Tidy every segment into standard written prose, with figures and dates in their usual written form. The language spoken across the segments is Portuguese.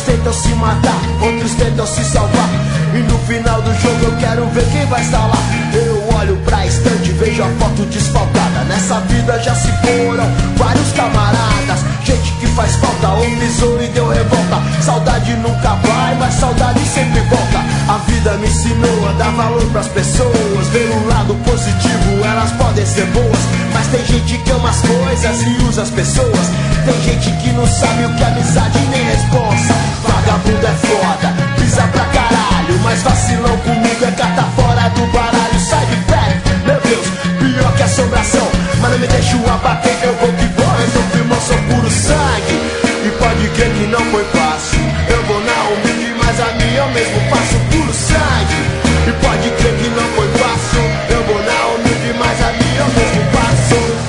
tentam se matar, outros tentam se salvar. E no final do jogo eu quero ver quem vai estar lá. Eu olho pra estante e vejo a foto desfalcada. Nessa vida já se foram vários camaradas, gente que faz falta ou pisou e deu revolta. Saudade nunca vai, mas saudade sempre volta. A vida me ensinou a dar valor pras pessoas, ver o lado positivo, elas podem ser boas. Mas tem gente que ama as coisas e usa as pessoas. Tem gente que não sabe o que é amizade nem responsa. Vagabundo é foda, pisa pra caralho, mas vacilão comigo é carta fora do baralho. Sai de perto, meu Deus, pior que assombração. Mas não me deixo abater, eu vou que vou. Eu sou firmão, sou puro sangue. E pode crer que não foi fácil. Eu vou na humilde, mas a minha eu mesmo faço puro sangue. E pode crer que não foi fácil. Eu vou na humilde, mas a minha eu mesmo faço.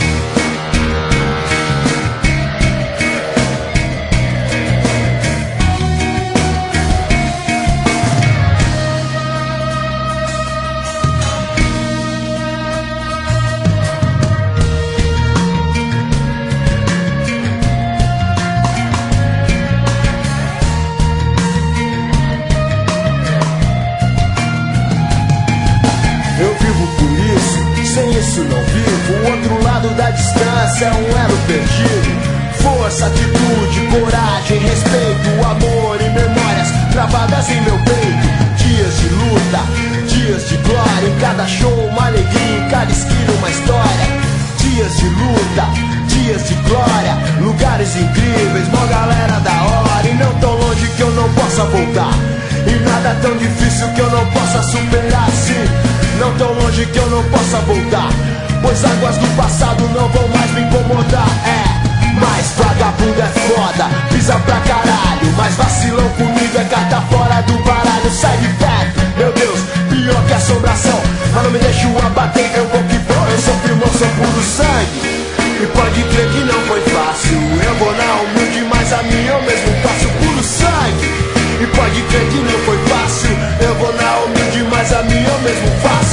Não vivo, o outro lado da distância é um elo perdido. Força, atitude, coragem, respeito, amor e memórias gravadas em meu peito. Dias de luta, dias de glória, em cada show uma alegria, em cada esquina uma história. Dias de luta, dias de glória, lugares incríveis, mó galera da hora. E não tão longe que eu não possa voltar, e nada tão difícil que eu não possa superar assim. Não tão longe que eu não possa voltar, pois águas do passado não vão mais me incomodar. Mas vagabundo é foda, pisa pra caralho, mas vacilão comigo é carta fora do baralho. Sai de perto, meu Deus, pior que assombração. Mas não me deixo abater, eu vou que vou. Eu sou firmão, sou puro sangue. E pode crer que não foi fácil. Eu vou na humilde, mas a minha eu mesmo faço puro sangue. E pode crer que não foi fácil. Eu vou na humilde, mas a minha eu mesmo faço.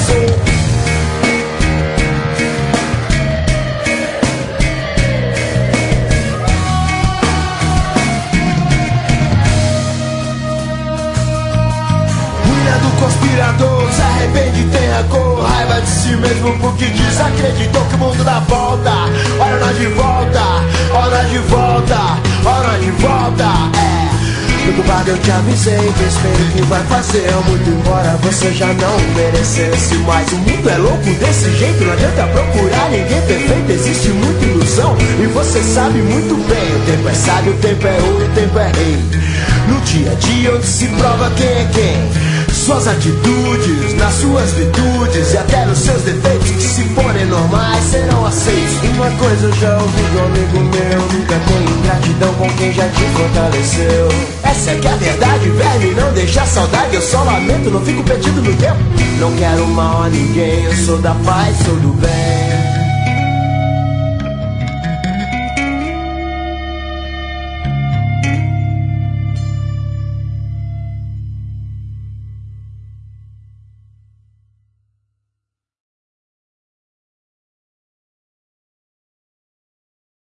Ruína do conspirador, se arrepende, tem rancor, raiva de si mesmo porque desacreditou que o mundo dá volta. Olha nós de volta, olha nós de volta, olha nós de volta. Preocupado eu te avisei, respeito o que vai fazer. Muito embora você já não merecesse. Mas o mundo é louco desse jeito, não adianta procurar ninguém perfeito. Existe muita ilusão e você sabe muito bem. O tempo é sábio, o tempo é ouro, o tempo é rei. No dia a dia onde se prova quem é quem. Suas atitudes, nas suas virtudes e até nos seus defeitos, que se forem normais serão aceitos. Uma coisa eu já ouvi de um amigo meu: nunca tenha ingratidão com quem já te fortaleceu. Essa é que é a verdade, verme, não deixa saudade. Eu só lamento, não fico perdido no tempo. Não quero mal a ninguém, eu sou da paz, sou do bem.